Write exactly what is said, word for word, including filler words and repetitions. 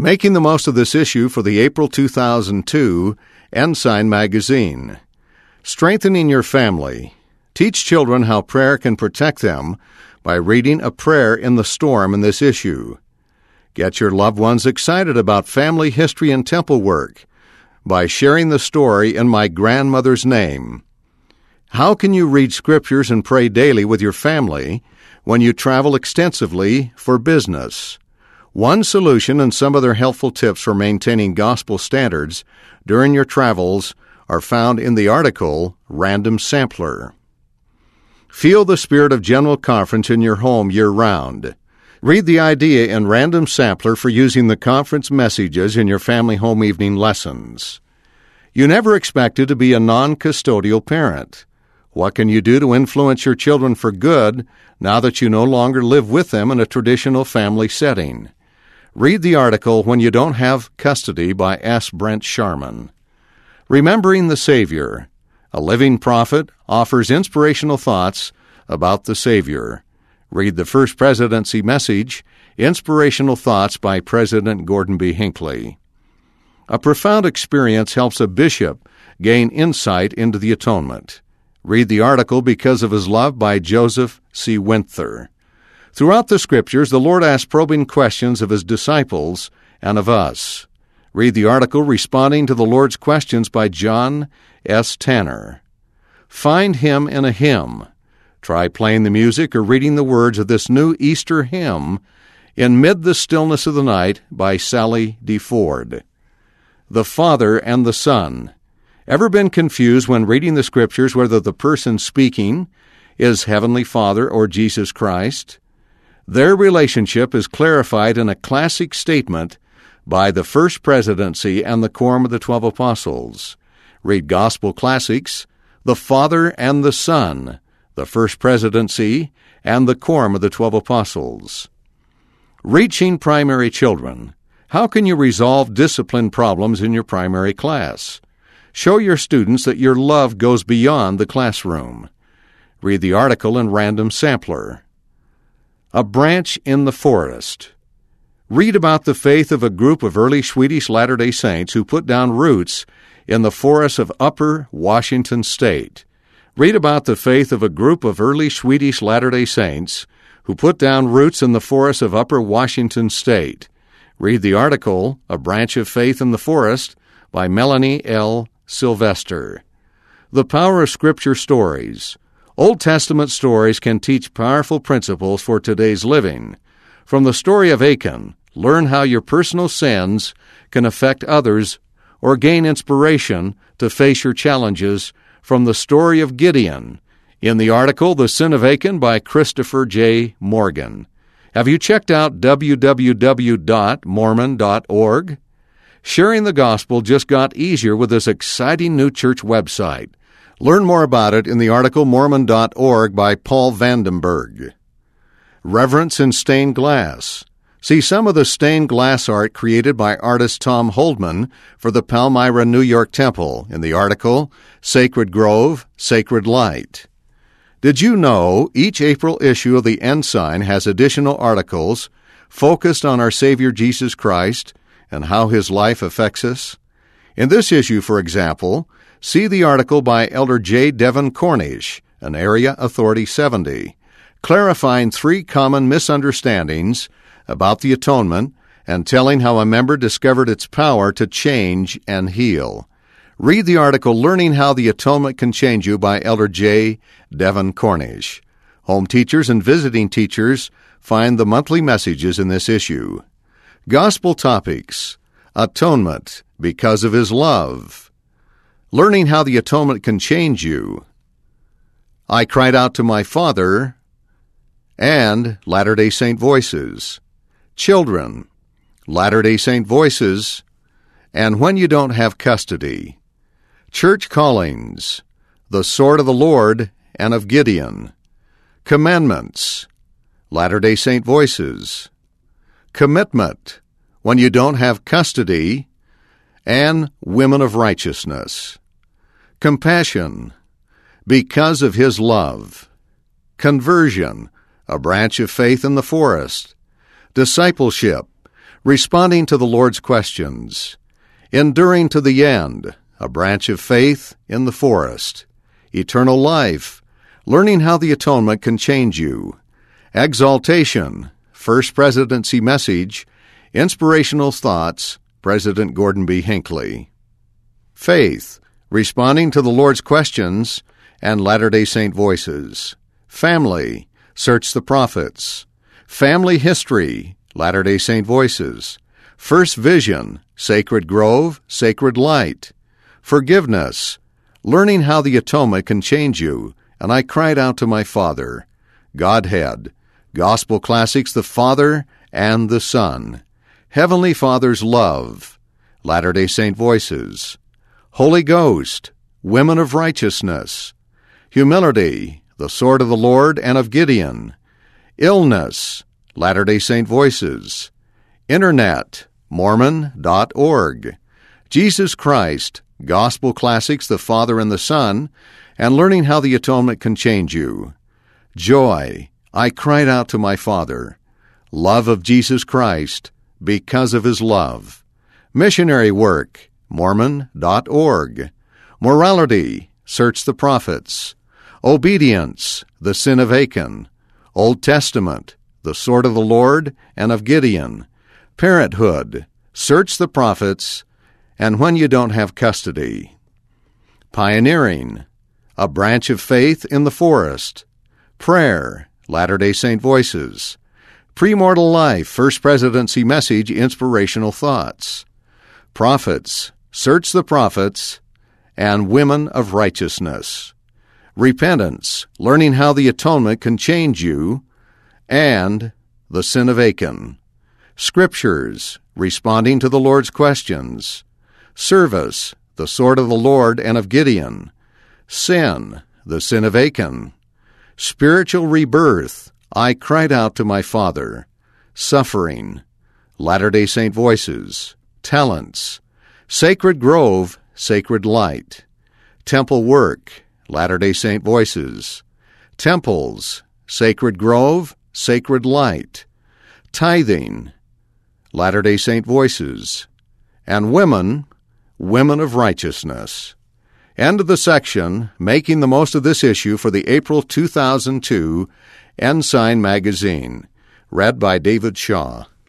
Making the most of this issue for the April two thousand two Ensign magazine. Strengthening your family. Teach children how prayer can protect them by reading a prayer in the storm in this issue. Get your loved ones excited about family history and temple work by sharing the story in My Grandmother's Name. How can you read scriptures and pray daily with your family when you travel extensively for business? One solution and some other helpful tips for maintaining gospel standards during your travels are found in the article Random Sampler. Feel the spirit of General Conference in your home year-round. Read the idea in Random Sampler for using the conference messages in your family home evening lessons. You never expected to be a non-custodial parent. What can you do to influence your children for good now that you no longer live with them in a traditional family setting? Read the article When You Don't Have Custody by S. Brent Sharman. Remembering the Savior. A living prophet offers inspirational thoughts about the Savior. Read the First Presidency Message, Inspirational Thoughts by President Gordon B. Hinckley. A profound experience helps a bishop gain insight into the atonement. Read the article Because of His Love by Joseph C. Winther. Throughout the Scriptures, the Lord asks probing questions of His disciples and of us. Read the article Responding to the Lord's Questions by John S. Tanner. Find Him in a hymn. Try playing the music or reading the words of this new Easter hymn, In Mid the Stillness of the Night by Sally D. Ford. The Father and the Son. Ever been confused when reading the Scriptures whether the person speaking is Heavenly Father or Jesus Christ? Their relationship is clarified in a classic statement by the First Presidency and the Quorum of the Twelve Apostles. Read Gospel Classics, The Father and the Son, the First Presidency, and the Quorum of the Twelve Apostles. Reaching primary children. How can you resolve discipline problems in your primary class? Show your students that your love goes beyond the classroom. Read the article in Random Sampler. A Branch in the Forest. Read about the faith of a group of early Swedish Latter-day Saints who put down roots in the forests of Upper Washington State. Read about the faith of a group of early Swedish Latter-day Saints who put down roots in the forests of Upper Washington State. Read the article, A Branch of Faith in the Forest, by Melanie L. Sylvester. The Power of Scripture Stories. Old Testament stories can teach powerful principles for today's living. From the story of Achan, learn how your personal sins can affect others or gain inspiration to face your challenges from the story of Gideon in the article The Sin of Achan by Christopher J. Morgan. Have you checked out w w w dot mormon dot org? Sharing the gospel just got easier with this exciting new church website. Learn more about it in the article mormon dot org by Paul Vandenberg. Reverence in Stained Glass. See some of the stained glass art created by artist Tom Holdman for the Palmyra, New York Temple in the article Sacred Grove, Sacred Light. Did you know each April issue of the Ensign has additional articles focused on our Savior Jesus Christ and how His life affects us? In this issue, for example, see the article by Elder J. Devin Cornish, an Area Authority seventy, clarifying three common misunderstandings about the atonement and telling how a member discovered its power to change and heal. Read the article Learning How the Atonement Can Change You by Elder J. Devin Cornish. Home teachers and visiting teachers find the monthly messages in this issue. Gospel Topics. Atonement, Because of His Love. Learning How the Atonement Can Change You. I Cried Out to My Father, and Latter-day Saint Voices. Children, Latter-day Saint Voices, and When You Don't Have Custody. Church Callings, The Sword of the Lord and of Gideon. Commandments, Latter-day Saint Voices. Commitment, When You Don't Have Custody, and Women of Righteousness. Compassion, Because of His Love. Conversion, A Branch of Faith in the Forest. Discipleship, Responding to the Lord's questions. Enduring to the end, a branch of faith in the forest. Eternal life, learning how the atonement can change you. Exaltation, First Presidency Message, Inspirational Thoughts, President Gordon B. Hinckley. Faith, responding to the Lord's questions and Latter-day Saint Voices. Family, Search the Prophets. Family History, Latter-day Saint Voices. First Vision, Sacred Grove, Sacred Light. Forgiveness, learning how the atonement can change you, and I cried out to my Father. Godhead, Gospel Classics, the Father and the Son. Heavenly Father's Love, Latter-day Saint Voices. Holy Ghost, Women of Righteousness. Humility, the Sword of the Lord and of Gideon. Illness, Latter-day Saint Voices. Internet, Mormon dot org. Jesus Christ, Gospel Classics, the Father and the Son, and learning how the atonement can change you. Joy, I cried out to my Father. Love of Jesus Christ, because of His love. Missionary work, Mormon dot org. Morality, Search the Prophets. Obedience, the Sin of Achan. Old Testament, the Sword of the Lord and of Gideon. Parenthood, Search the Prophets, and When You Don't Have Custody. Pioneering, a branch of faith in the forest. Prayer, Latter-day Saint Voices. Premortal life, First Presidency Message, Inspirational Thoughts. Prophets, Search the Prophets, and Women of Righteousness. Repentance, learning how the atonement can change you, and the Sin of Achan. Scriptures, responding to the Lord's questions. Service, the Sword of the Lord and of Gideon. Sin, the Sin of Achan. Spiritual rebirth, I cried out to my Father. Suffering, Latter-day Saint Voices. Talents, Sacred Grove, Sacred Light. Temple work, Latter-day Saint Voices. Temples, Sacred Grove, Sacred Light. Tithing, Latter-day Saint Voices. And women, Women of Righteousness. End of the section, Making the Most of This Issue for the April two thousand two Ensign Magazine. Read by David Shaw.